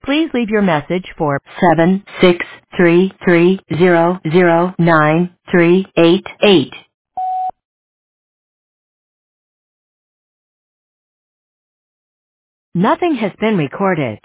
Please leave your message for 76330093888. Nothing has been recorded.